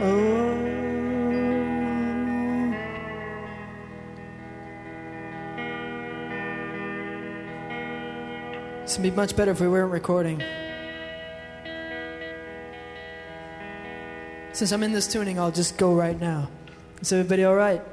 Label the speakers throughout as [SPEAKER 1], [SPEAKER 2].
[SPEAKER 1] Oh, this would be much better if we weren't recording. Since I'm in this tuning, I'll just go right now. Is everybody all right?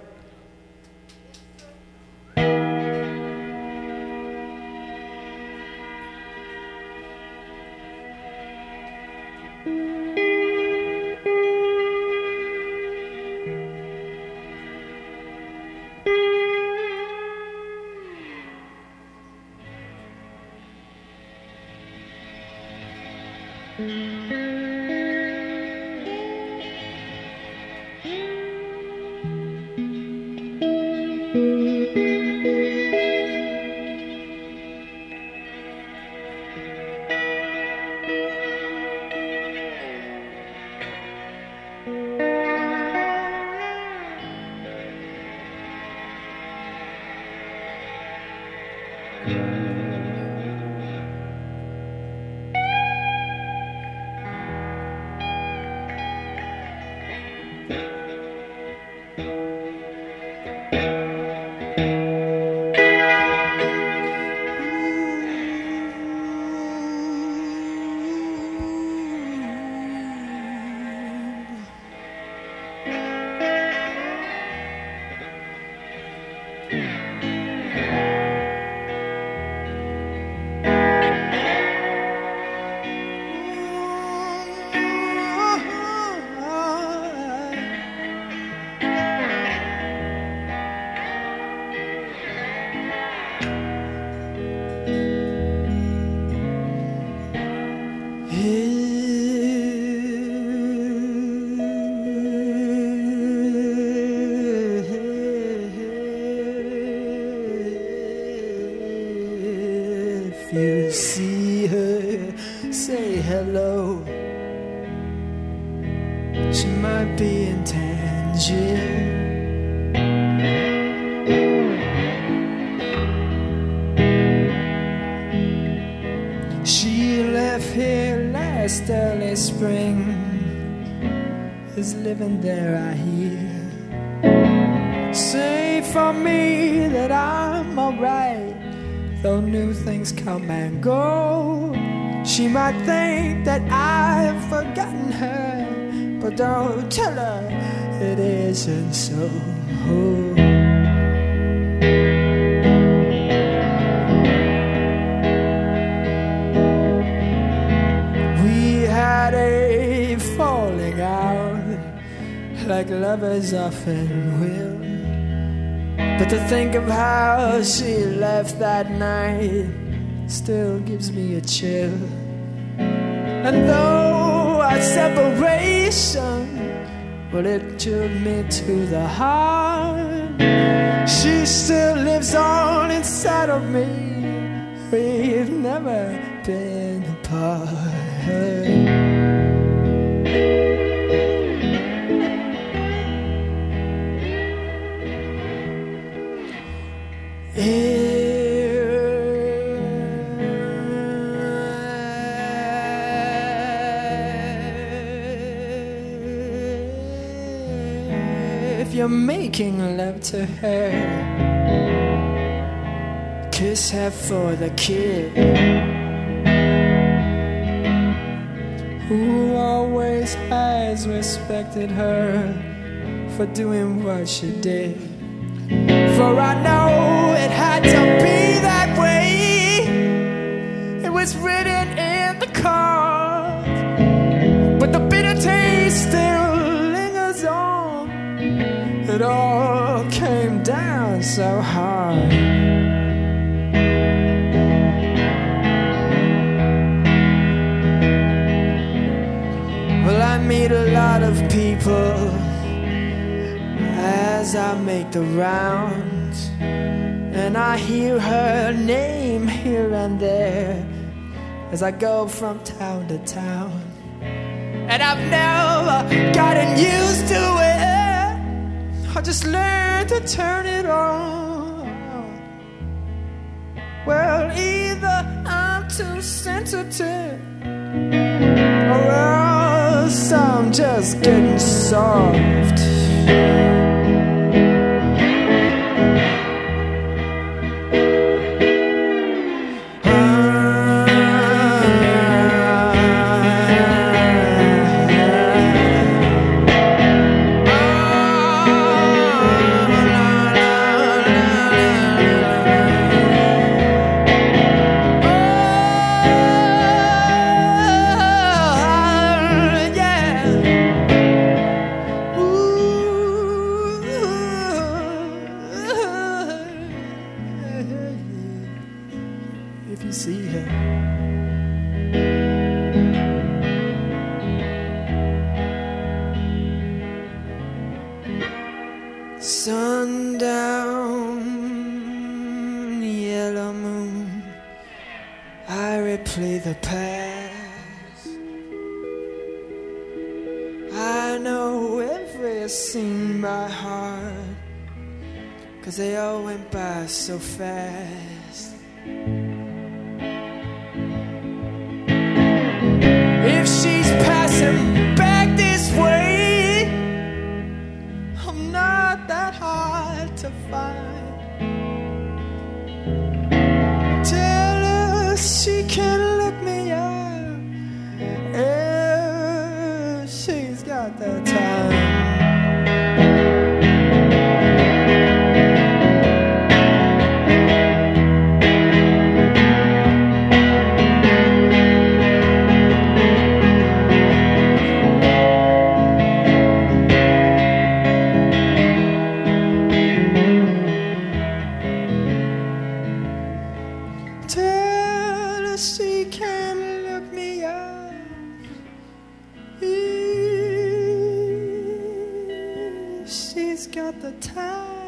[SPEAKER 1] If you see her, say hello. She might be in Tangier. She left here last early spring, is living there, I hear. Say for me that I'm alright, though new things come and go. She might think that I've forgotten her, but don't tell her it isn't so. We had a falling out, like lovers often will. But to think of how she left that night still gives me a chill. And though our separation, well, it chilled me to the heart, she still lives on inside of me. We've never been apart. If you're making love to her, kiss her for the kid who always has respected her for doing what she did. For I know it had to be that way. It was written in the cards, but the bitter taste still lingers on. It all came down so hard. Well, I meet a lot of people as I make the rounds, and I hear her name here and there as I go from town to town. And I've never gotten used to it, I just learned to turn it on. Well, either I'm too sensitive, or else I'm just getting soft. If you see her, sundown, yellow moon, I replay the past. I know every scene by heart, 'cause they all went by so fast. If she's passing back this way, I'm not that hard to find. Tell her she can look me up if she's got the time. Tell her she can look me up if she's got the time.